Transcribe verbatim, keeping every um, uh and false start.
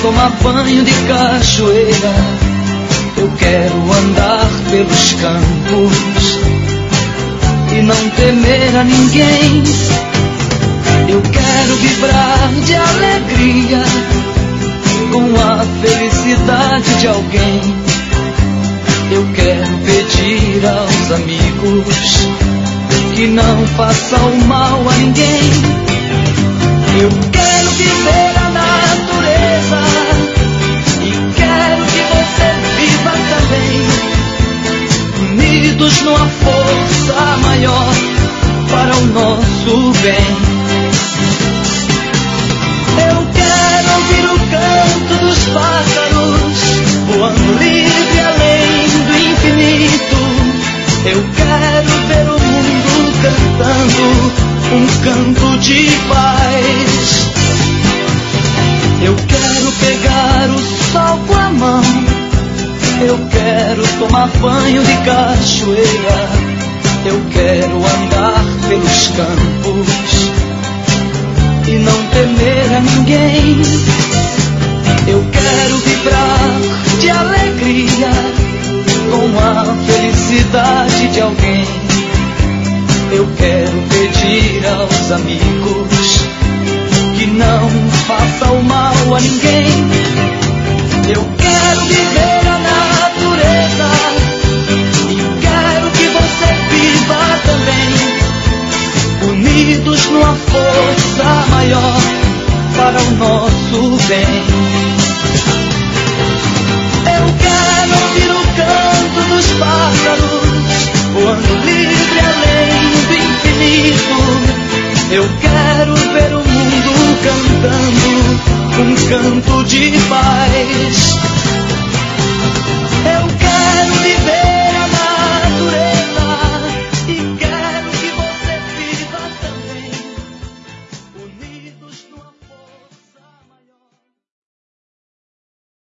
tomar banho de cachoeira, eu quero andar pelos campos e não temer a ninguém. Eu quero vibrar de alegria com a felicidade de alguém. Eu quero pedir aos amigos que não façam mal a ninguém. Eu quero viver a natureza e quero que você viva também, unidos numa força maior para o nosso bem. Eu quero ouvir o canto dos pássaros voando livre além do infinito. Eu quero ver o mundo cantando um canto de paz. Eu quero pegar o sol com a mão, eu quero tomar banho de cachoeira, eu quero andar pelos campos e não temer a ninguém. Eu quero vibrar de alegria com a felicidade de alguém. Eu quero pedir aos amigos que não façam mal a ninguém. Eu quero viver a natureza e quero que você viva também, unidos numa força maior para o nosso bem. Eu quero ouvir o canto dos pássaros voando livre além do infinito. Eu quero ver o mundo cantando um canto de paz.